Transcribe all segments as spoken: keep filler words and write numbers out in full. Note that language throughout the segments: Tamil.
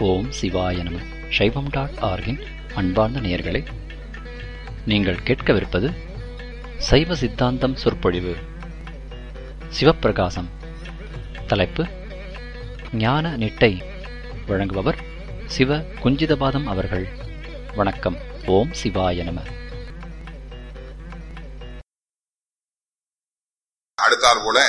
ஓம் சிவாய நம. சைவம் டாட் ஆர்கின் அன்பார்ந்த நேயர்களே, நீங்கள் கேட்கவிருப்பது சைவ சித்தாந்தம் சொற்பொழிவு. சிவப்பிரகாசம். தலைப்பு ஞான நிட்டை. வழங்குபவர் சிவ குஞ்சிதபாதம் அவர்கள். வணக்கம். ஓம் சிவாய நம. அடுத்தாற் போல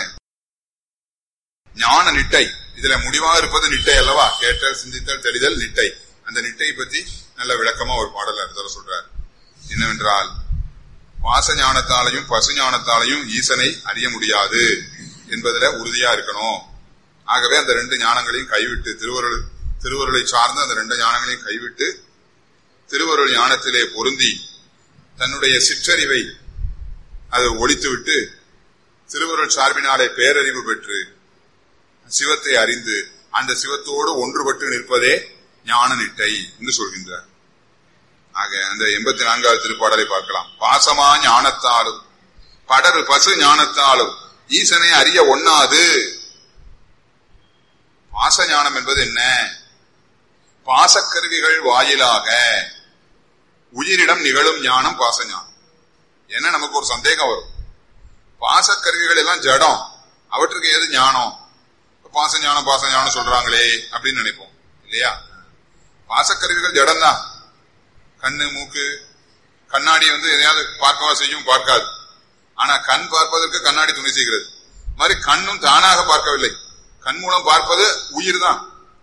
ஞான நிட்டை, இதுல முடிவாக இருப்பது நிட்டை அல்லவா? கேட்டல், சிந்தித்தல், தெளிதல், நிட்டை. அந்த நிட்டை பத்தி நல்ல விளக்கமா ஒரு பாடல் அர்த்தம் சொல்றார். என்னவென்றால், பாச ஞானத்தாலையும் பசு ஞானத்தாலையும் ஈசனை அறிய முடியாது என்பதுல உறுதியா இருக்கணும். ஆகவே அந்த ரெண்டு ஞானங்களையும் கைவிட்டு, திருவருள் திருவருளை சார்ந்து அந்த ரெண்டு ஞானங்களையும் கைவிட்டு திருவருள் ஞானத்திலே பொருந்தி தன்னுடைய சிற்றறிவை அதை ஒழித்துவிட்டு திருவருள் சார்பினாலே பேரறிவு பெற்று சிவத்தை அறிந்து அந்த சிவத்தோடு ஒன்றுபட்டு நிற்பதே ஞான நிட்டை என்று சொல்கின்றார். ஆக அந்த எண்பத்தி நான்காவது திருப்பாடலை பார்க்கலாம். பாசமா ஞானத்தாலும் படரு பசு ஞானத்தாலும் ஈசனை அறிய ஒண்ணாது. பாச ஞானம் என்பது என்ன? பாசக்கருவிகள் வாயிலாக உயிரிடம் நிகழும் ஞானம் பாச ஞானம். என்ன, நமக்கு ஒரு சந்தேகம் வரும். பாசக்கருவிகள் எல்லாம் ஜடம், அவற்றுக்கு ஏது ஞானம்? பாச ஞானம் பாச ஞானம் சொல்றாங்களே அப்படின்னு நினைப்போம் இல்லையா? பாசக்கருவிகள் ஜடம் தான். கண்ணு, மூக்கு, கண்ணாடி வந்து எதையாவது பார்க்கவா செய்யும்? பார்க்காது. ஆனா கண் பார்ப்பதற்கு கண்ணாடி துணை செய்கிறது. மாதிரி கண்ணும் தானாக பார்க்கவில்லை. கண் மூலம் பார்ப்பது உயிர் தான்.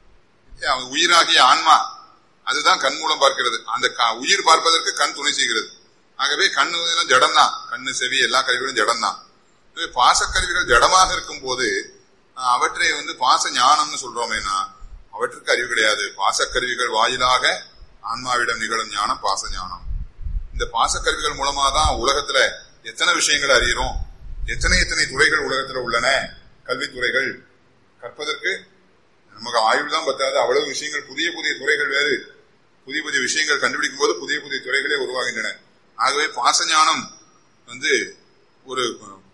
உயிராகிய ஆன்மா அதுதான் கண் மூலம் பார்க்கிறது. அந்த உயிர் பார்ப்பதற்கு கண் துணை செய்கிறது. ஆகவே கண்ணு ஜடம் தான். கண்ணு, செவி எல்லா கருவிகளும் ஜடம் தான். பாசக்கருவிகள் ஜடமாக இருக்கும் போது அவற்றை வந்து பாச ஞானம்னு சொல்றோமேனா அவற்றுக்கு அறிவு கிடையாது. பாசக்கருவிகள் வாயிலாக ஆன்மாவிடம் நிகழும் ஞானம் பாச ஞானம். இந்த பாசக்கருவிகள் மூலமா தான் உலகத்துல எத்தனை விஷயங்கள் அறிகிறோம். எத்தனை எத்தனை துறைகள் உலகத்துல உள்ளன. கல்வித்துறைகள் கற்பதற்கு நமக்கு ஆயுள் தான் பத்தாது. அவ்வளவு விஷயங்கள், புதிய புதிய துறைகள் வேறு. புதிய புதிய விஷயங்கள் கண்டுபிடிக்கும் போது புதிய புதிய துறைகளே உருவாகின்றன. ஆகவே பாச ஞானம் வந்து ஒரு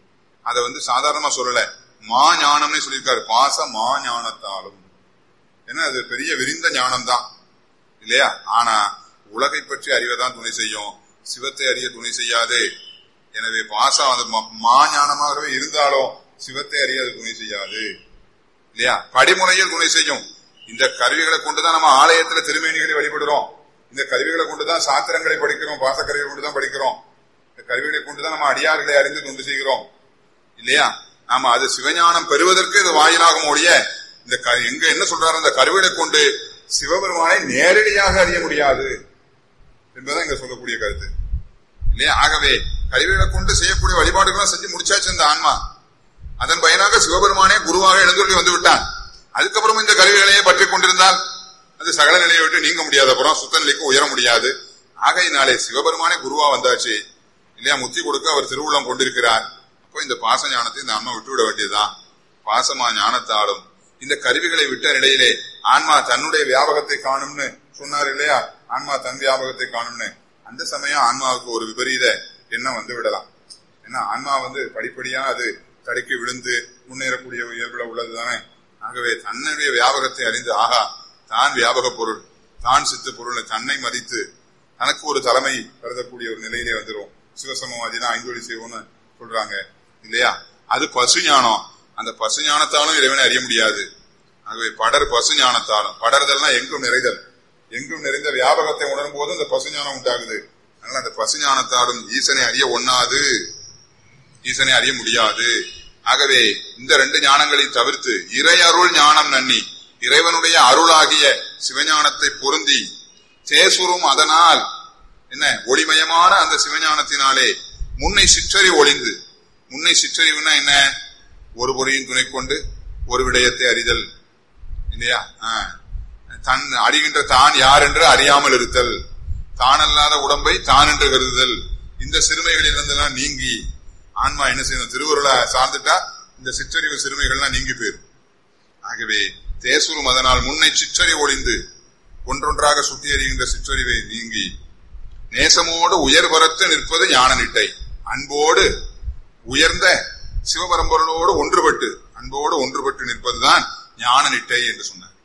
அதை வந்து சாதாரணமா சொல்லல, மா ஞானம்னு சொல்லியிருக்காரு. பாச மா ஞானத்தாலும் ஏன்னா அது பெரிய விரிந்த ஞானம் தான் இல்லையா? ஆனா உலகை பற்றி அறிவதான் துணை செய்யும், சிவத்தை அறிய துணை செய்யாது. எனவே பாசம் அது மா ஞானமாகவே இருந்தாலும் சிவத்தை அறிய அது துணை செய்யாது இல்லையா? படிமுறையில் துணை செய்யும். இந்த கருவிகளை கொண்டுதான் நம்ம ஆலயத்துல திருமேனிகளை வழிபடுறோம். இந்த கருவிகளை கொண்டுதான் சாத்திரங்களை படிக்கிறோம். பாச கருவிகளை கொண்டுதான் படிக்கிறோம். இந்த கருவிகளை கொண்டுதான் நம்ம அடியார்களை அறிந்து தொண்டு செய்கிறோம் இல்லையா? ஆமா, அது சிவஞானம் பெறுவதற்கு இது வாயிலாகும் ஒழிய இந்த எங்க என்ன சொல்றாரு, அந்த கருவிகளை கொண்டு சிவபெருமானை நேரடியாக அறிய முடியாது என்பதுதான் இங்க சொல்லக்கூடிய கருத்து இல்லையா? ஆகவே கருவிகளை கொண்டு செய்யக்கூடிய வழிபாடுகள்லாம் செஞ்சு முடிச்சாச்சு இந்த ஆன்மா. அதன் பயனாக சிவபெருமானே குருவாக எழுந்தருளி வந்து விட்டான். அதுக்கப்புறம் இந்த கருவிகளையே பற்றி கொண்டிருந்தால் அது சகல நிலையை விட்டு நீங்க முடியாது, அப்புறம் சுத்த நிலைக்கு உயர முடியாது. ஆகையினாலே சிவபெருமானே குருவா வந்தாச்சு இல்லையா? முத்தி கொடுக்க அவர் திருவுள்ளம் கொண்டிருக்கிறார். அப்போ இந்த பாச ஞானத்தை இந்த ஆன்மா விட்டு விட வேண்டியதுதான். பாசமா ஞானத்தாலும் இந்த கருவிகளை விட்ட நிலையிலே ஆன்மா தன்னுடைய வியாபகத்தை காணும்னு சொன்னார் இல்லையா? ஆன்மா தன் வியாபகத்தை காணும்னு. அந்த சமயம் ஆன்மாவுக்கு ஒரு விபரீத எண்ணம் வந்து விடலாம். ஏன்னா ஆன்மா வந்து படிப்படியா அது தடுக்கி விழுந்து முன்னேறக்கூடிய இயல்புல உள்ளது தானே. ஆகவே தன்னுடைய வியாபகத்தை அறிந்து, ஆகா தான் வியாபக பொருள், தான் சித்து பொருள், தன்னை மதித்து தனக்கு ஒரு தலைமை கருதக்கூடிய ஒரு நிலையிலே வந்துடும். சிவசமவாதிதான் ஐந்தொழி செய்வோம்னு சொல்றாங்க இல்லையா? அது பசு ஞானம். அந்த பசு ஞானத்தாலும் இறைவனை அறிய முடியாது. ஆகவே படர் பசு ஞானத்தாலும், படர்தல்னா எங்கும் நிறைதல், எங்கும் நிறைந்த வியாபகத்தை உணரும் போது அந்த பசு ஞானம் உண்டாகுது. அதனால அந்த பசு ஞானத்தாலும் ஈசனை அறிய ஒண்ணாது, ஈசனை அறிய முடியாது. ஆகவே இந்த ரெண்டு ஞானங்களை தவிர்த்து இறை அருள் ஞானம் நன்னி இறைவனுடைய அருளாகிய சிவஞானத்தை பொருந்தி தேசுரும் அதனால் என்ன ஒளிமயமான அந்த சிவஞானத்தினாலே முன்னை சிற்றறி ஒளிந்து, முன்னை சிற்றறிவுனா என்ன? ஒரு பொறியின் துணை கொண்டு ஒரு விடயத்தை அறிதல் இல்லையா? தன் அறிகின்ற தான் யார் என்று அறியாமல் இருத்தல், தான் அல்லாத உடம்பை தான் என்று கருதுதல், இந்த சிறுமைகளில் இருந்தெல்லாம் நீங்கி ஆன்மா என்ன செய்யணும்? திருவருளை சார்ந்துட்டா இந்த சிற்றறிவு சிறுமைகள்லாம் நீங்கி போயிடும். ஆகவே தேசுரும் அதனால் முன்னை சிற்றறி ஒளிந்து ஒன்றொன்றாக சுட்டி அறிகின்ற சிற்றறிவை நீங்கி நேசமோடு உயர்வரத்து நிற்பது ஞான நிட்டை. அன்போடு உயர்ந்த சிவபரம்பொருளோடு ஒன்றுபட்டு, அன்போடு ஒன்றுபட்டு நிற்பதுதான் ஞான நிட்டை என்று சொன்னார்.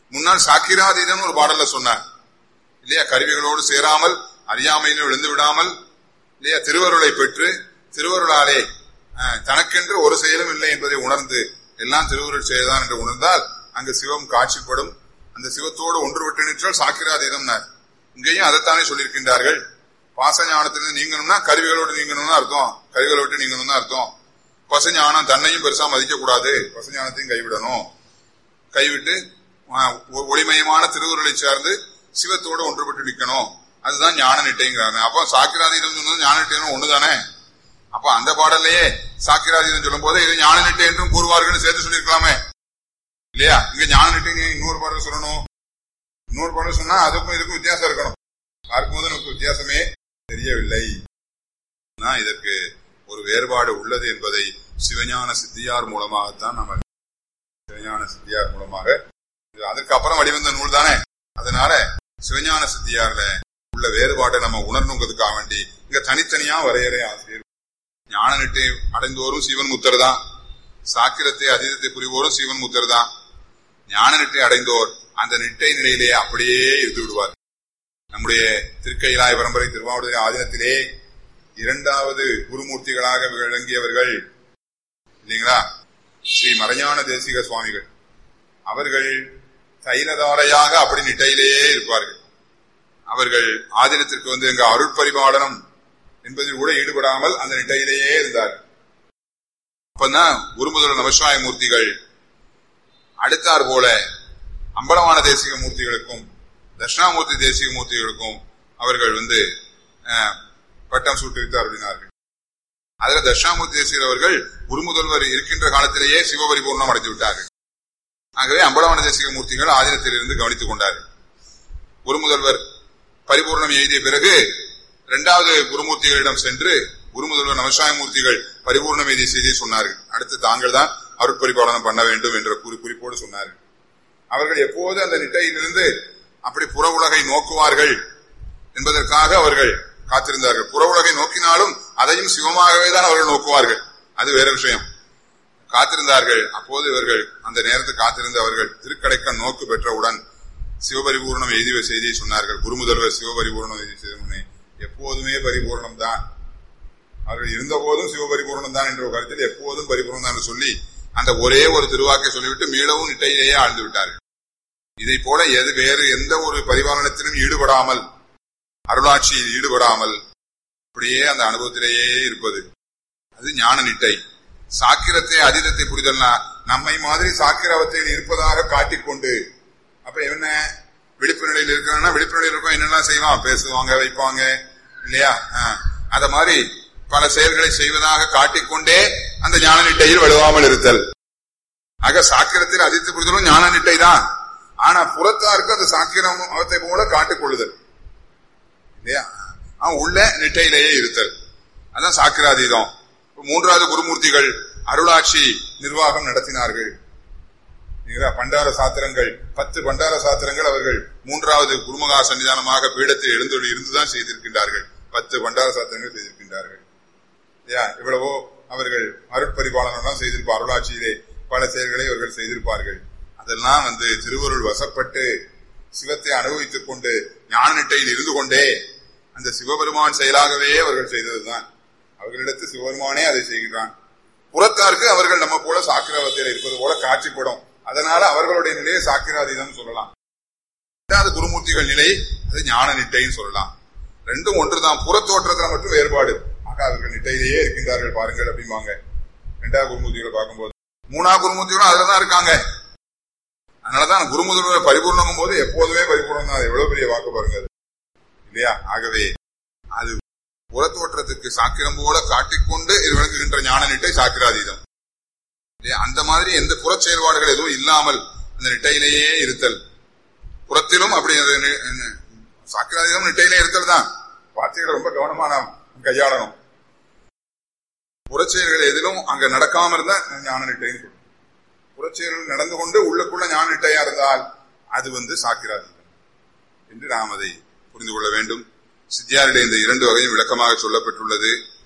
முன்னால் சாக்கிராதீதம் ஒரு பாடல்ல சொன்னார் இல்லையா? கருவிகளோடு சேராமல் அறியாமையிலும் விழுந்து விடாமல் இல்லையா திருவருளை பெற்று திருவருளாலே தனக்கென்று ஒரு செயலும் இல்லை என்பதை உணர்ந்து எல்லாம் திருவருள் செயல்தான் என்று உணர்ந்தால் அங்கு சிவம் காட்சிப்படும். அந்த சிவத்தோடு ஒன்றுபட்டு நிற்றால் சாக்கிராதீதம். இங்கேயும் அதைத்தானே சொல்லியிருக்கின்றார்கள். பாசஞானத்திலிருந்து நீங்கணும்னா கருவிகளோடு நீங்கணும்னு அர்த்தம், கருவிகளை விட்டு நீங்கணும் அர்த்தம். பசஞானம் தன்னையும் பெருசா மதிக்க கூடாது, பசஞானத்தையும் கைவிடணும். கைவிட்டு ஒளிமயமான திருவுருளை சார்ந்து சிவத்தோடு ஒன்றுபட்டு நிற்கணும். அதுதான் ஞான நிட்டைங்கிறாங்க. அப்ப சாக்கிராதீதம் சொன்னது ஞான நிட்டையும் ஒண்ணுதானே. அப்ப அந்த பாடல்லையே சாக்கிராதீதம் சொல்லும் போது இது ஞான நிட்டை என்றும் கூறுவார்கள் சேர்த்து சொல்லிருக்கலாமே இல்லையா? இங்க ஞான நிட்டை இன்னொரு பாடல் சொல்லணும். இன்னொரு பாடல் சொன்னா அதுக்கும் இதுக்கும் வித்தியாசம் இருக்கணும். பார்க்கும்போது நமக்கு வித்தியாசமே தெரியவில்லை. இதற்கு ஒரு வேறுபாடு உள்ளது என்பதை சிவஞான சித்தியார் மூலமாகத்தான் நம்ம சிவஞான சித்தியார் மூலமாக அதற்கு அப்புறம் வழிவந்த நூல் தானே. அதனால சிவஞான சித்தியார்ல உள்ள வேறுபாட்டை நம்ம உணரணுங்கிறதுக்காக வேண்டி இங்க தனித்தனியா வரையறை ஆசிரியர். ஞான நிட்டை அடைந்தோரும் சிவன் முத்தர் தான், சாக்கிரத்தை அதீதத்தை புரிவோரும் சிவன் முத்தர் தான். ஞான நிட்டை அடைந்தோர் அந்த நிட்டை நிலையிலே அப்படியே இருந்து விடுவார். நம்முடைய திருக்கையிலாய பரம்பரை திருவாவூர் ஆதீனத்திலே இரண்டாவது குருமூர்த்திகளாக விளங்கியவர்கள் இல்லைங்களா, ஸ்ரீ மறைஞான தேசிக சுவாமிகள். அவர்கள் தைலதாரையாக அப்படி நிட்டையிலேயே இருப்பார்கள். அவர்கள் ஆதீனத்திற்கு வந்து எங்க அருட்பரிபாலனம் என்பதில் கூட ஈடுபடாமல் அந்த நிட்டையிலேயே இருந்தார்கள். அப்பதான் குருமுதல் நமசிவாய மூர்த்திகள் அடுத்தார் போல அம்பலவான தேசிக மூர்த்திகளுக்கும் தட்சிணாமூர்த்தி தேசிக மூர்த்திகளுக்கும் அவர்கள் வந்து பட்டம் சூட்டிவித்தார் அப்படின்னார்கள். அதுல தட்சிணாமூர்த்தி தேசிகர் அவர்கள் குருமுதல்வர் இருக்கின்ற காலத்திலேயே சிவபரிபூர்ணம் அடைந்து விட்டார்கள். ஆகவே அம்பலவான தேசிக மூர்த்திகள் ஆதீனத்தில் இருந்து கவனித்துக் கொண்டார்கள். குருமுதல்வர் பரிபூர்ணம் எழுதிய பிறகு இரண்டாவது குருமூர்த்திகளிடம் சென்று குருமுதல்வர் நமசிவாய மூர்த்திகள் பரிபூர்ணம் எழுதிய செய்தியை சொன்னார்கள். அடுத்து தாங்கள் தான் அருட்பரிபாலனம் பண்ண வேண்டும் என்ற குறிப்போடு சொன்னார்கள். அவர்கள் எப்போது அந்த நிட்டையிலிருந்து அப்படி புற உலகை நோக்குவார்கள் என்பதற்காக அவர்கள் காத்திருந்தார்கள். புற உலகை நோக்கினாலும் அதையும் சிவமாகவே தான் அவர்கள் நோக்குவார்கள், அது வேற விஷயம். காத்திருந்தார்கள். அப்போது இவர்கள் அந்த நேரத்தில் காத்திருந்த அவர்கள் திருக்கடைக்கண் நோக்கு பெற்றவுடன் சிவபரிபூர்ணம் எழுதிய செய்தியை சொன்னார்கள். குருமுதல்வர் சிவபரிபூர்ணம் எழுதிய செய்தி எப்போதுமே பரிபூர்ணம் தான், அவர்கள் இருந்த போதும் சிவபரிபூர்ணம் தான் என்ற ஒரு கருத்தில் எப்போதும் பரிபூர்ணம் தான் சொல்லி அந்த ஒரே ஒரு திருவாக்கை சொல்லிவிட்டு மீளவும் நிட்டையிலேயே ஆழ்ந்து விட்டார்கள். இதை போல எது வேறு எந்த ஒரு பரிபாலனத்திலும் ஈடுபடாமல், அருளாட்சியில் ஈடுபடாமல் அப்படியே அந்த அனுபவத்திலேயே இருப்பது அது ஞான நிட்டை. சாக்கிரத்தை அதீதத்தை புரிதல்னா நம்மை மாதிரி சாக்கிரவத்தையில் இருப்பதாக காட்டிக்கொண்டு, அப்ப என்ன விழிப்பு நிலையில் இருக்கிறான்னா விழிப்பு நிலையில் இருக்கும் என்னெல்லாம் செய்வான், பேசுவாங்க, வைப்பாங்க இல்லையா, அத மாதிரி பல செயல்களை செய்வதாக காட்டிக்கொண்டே அந்த ஞான நிட்டையில் வலுவாமல் இருத்தல். ஆக சாக்கிரத்தில் அதீதத்தை புரிதலும் ஞான நிட்டை தான். ஆனா புறத்தாருக்கு அந்த சாக்கிரம் அவத்தை போல காட்டிக்கொள்ளுதல் இல்லையா, அவன் உள்ள நிட்டையிலேயே இருத்தல், அதான் சாக்கிராதீதம். மூன்றாவது குருமூர்த்திகள் அருளாட்சி நிர்வாகம் நடத்தினார்கள். பண்டார சாத்திரங்கள் பத்து பண்டார சாத்திரங்கள் அவர்கள் மூன்றாவது குருமகா சன்னிதானமாக பீடத்தில் எழுந்தொழி இருந்துதான் செய்திருக்கின்றார்கள். பத்து பண்டார சாத்திரங்கள் செய்திருக்கின்றார்கள். இவ்வளவோ அவர்கள் அருட்பரிபாலனம் செய்திருப்பார். அருளாட்சியிலே பல செயல்களை அவர்கள் செய்திருப்பார்கள். அதெல்லாம் வந்து திருவருள் வசப்பட்டு சிவத்தை அனுபவித்துக் கொண்டு ஞான நிட்டையில் இருந்து கொண்டே அந்த சிவபெருமான் செயலாகவே அவர்கள் செய்ததுதான். அவர்களிடத்து சிவபெருமானே அதை செய்கிறான். புறத்தாருக்கு அவர்கள் நம்ம போல சாக்கிரவத்தில் இருப்பது போல காட்சிப்படும். அதனால அவர்களுடைய நிலையை சாக்கிராதீதம் சொல்லலாம். இரண்டாவது குருமூர்த்திகள் நிலை அது ஞான நிட்டைன்னு சொல்லலாம். ரெண்டும் ஒன்றுதான், புறத்தோற்றத்துல மட்டும் வேறுபாடு. ஆக அவர்கள் நிட்டையிலேயே இருக்கின்றார்கள் பாருங்கள் அப்படிம்பாங்க இரண்டாவது குருமூர்த்திகளை பார்க்கும்போது. மூணாவது குருமூர்த்திகளும் அதுலதான் இருக்காங்க. அதனாலதான் குருமுதல்வர் பரிபூர்ணங்கும் போது எப்போதுமே பரிபூர்ணம் தான். எவ்வளவு பெரிய வாக்கு பாருங்க இல்லையா. ஆகவே அது புறத்தோற்றத்துக்கு சாக்கிரம் போல காட்டிக்கொண்டு இது விளங்குகின்ற ஞான நிட்டை சாக்கிராதீதம். அந்த மாதிரி எந்த புற செயல்பாடுகள் எதுவும் இல்லாமல் அந்த நிட்டையிலேயே இருத்தல். புறத்திலும் அப்படி சாக்கிராதீதம் நிட்டையிலே இருத்தல் தான். வார்த்தைகளை ரொம்ப கவனமா நாம் கையாளணும். புறச்செயல்கள் எதிலும் அங்க நடக்காம இருந்தா ஞான நிட்டைன்னு சொல்லும். புறச்செயல்கள் நடந்து கொண்டு உள்ளுக்குள்ள ஞான நிட்டையா இருந்தால் அது வந்து சாக்கிராதீதம் என்று நாம் அதை புரிந்து கொள்ள வேண்டும். சித்தியாரிலே இந்த இரண்டு வகையும் விளக்கமாக சொல்லப்பட்டுள்ளது.